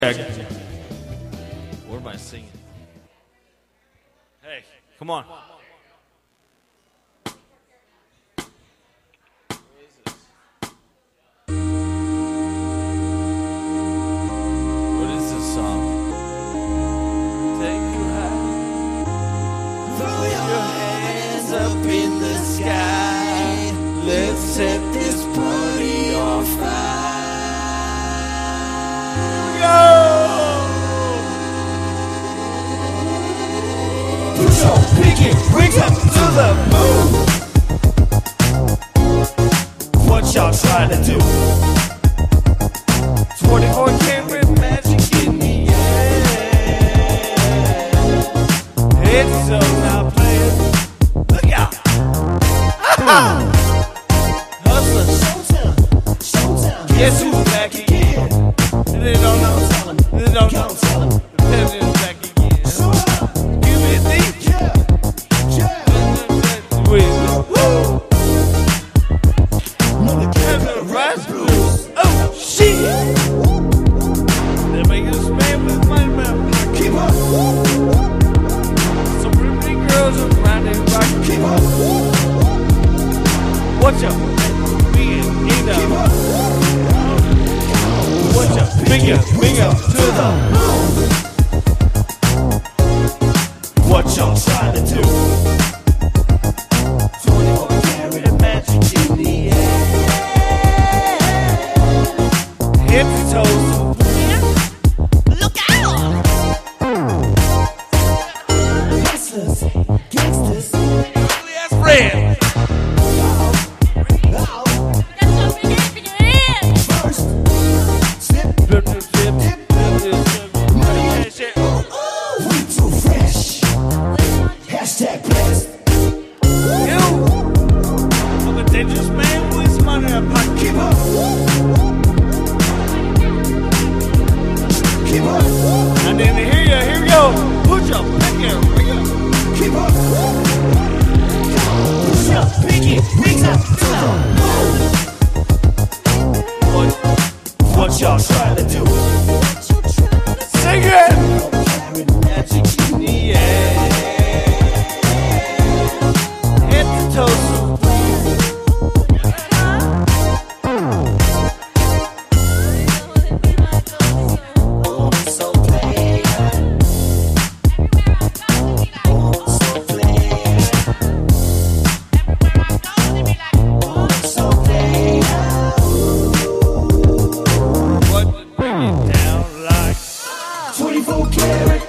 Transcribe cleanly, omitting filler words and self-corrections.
What am I singing? Hey, come on. What is this song? Take you high. Throw your hands up in the sky. Let's set this party on fire. Put your pinky rings up to the moon. What y'all trying to do? 24 karat magic in the air. It's so now playing. Look out! Hustler, showtime. Guess who's back again? They don't know. They don't know. They're back again. Give me a deep. Oh shit! They make us spam with my mouth. Keep up. Some pretty girls are grinding rock. Keep up. Watch out, being in the. Watch out, finger to the moon. What y'all trying to do? 24 karat magic in the air. Hips and toes. Look out! Hustlers, gangsters, Ugly ass friend. first, slip, we too fresh. Hashtag blessed. You, I'm a dangerous man with money in my pocket. Keep up. Keep up. I didn't hear you. Here we go. Put your pinky ring up. Keep up. Push your pinky rings up to the moon. What y'all trying to do? Sing it. Magic in the air. Head to toe. So play, so play, so play. What to bring it down like? 24 karat